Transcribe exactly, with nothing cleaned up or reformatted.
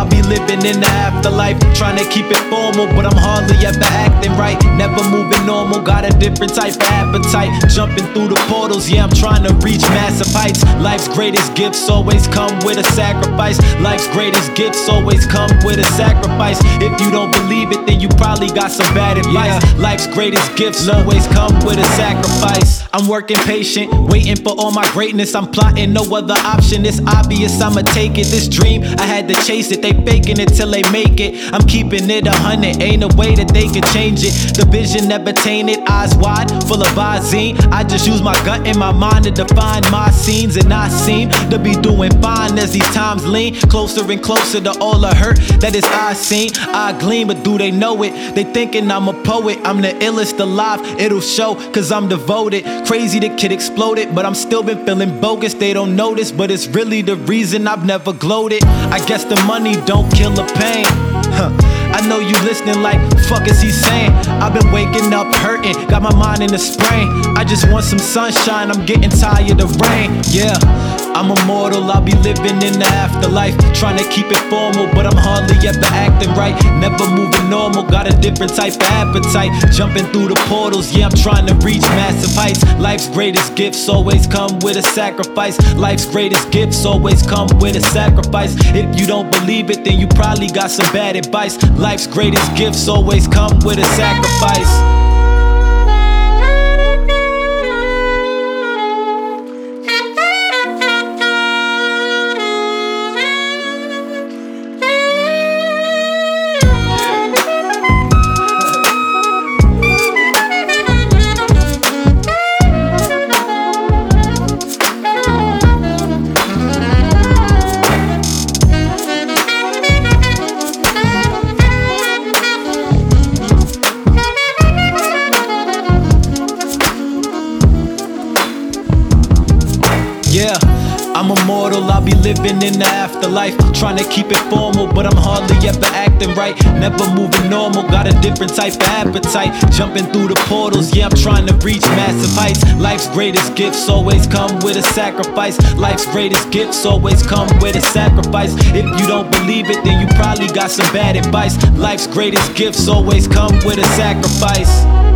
I'll be living in the afterlife. Trying to keep it formal, but I'm hardly ever acting right. Never moving normal, got a different type of appetite. Jumping through the portals, yeah, I'm trying to reach massive heights. Life's greatest gifts always come with a sacrifice. Life's greatest gifts always come with a sacrifice. If you don't believe it, then you probably got some bad advice. Yeah. Life's greatest gifts always come with a sacrifice. I'm working patient, waiting for all my greatness. I'm plotting, no other option. It's obvious I'ma take it. This dream, I had to chase it. They faking it till they make it. I'm keeping it a hundred, ain't a way that they can change it. The vision never tainted, eyes wide, full of Visine. I just use my gut and my mind to define my scenes, and I seem to be doing fine as these times lean closer and closer to all the hurt that is I seen. I gleam, but do they know it? They thinking I'm a poet, I'm the illest alive. It'll show, cause I'm devoted. Crazy the kid exploded, but I'm still been feeling bogus. They don't notice, but it's really the reason I've never gloated. I guess the money don't kill the pain. Huh. I know you listening like, fuck is he saying? I've been waking up hurting, got my mind in a sprain. I just want some sunshine, I'm getting tired of rain. Yeah, I'm immortal, I'll be living in the afterlife. Trying to keep it formal, but I'm hardly ever acting right. Never moving normal, got a different type of appetite. Jumping through the portals, yeah, I'm trying to reach massive heights. Life's greatest gifts always come with a sacrifice. Life's greatest gifts always come with a sacrifice. If you don't believe it, then you probably got some bad advice. Life's greatest gifts always come with a sacrifice. Yeah, I'm immortal, I'll be living in the afterlife. Trying to keep it formal, but I'm hardly ever acting right. Never moving normal, got a different type of appetite. Jumping through the portals, yeah, I'm trying to reach massive heights. Life's greatest gifts always come with a sacrifice. Life's greatest gifts always come with a sacrifice. If you don't believe it, then you probably got some bad advice. Life's greatest gifts always come with a sacrifice.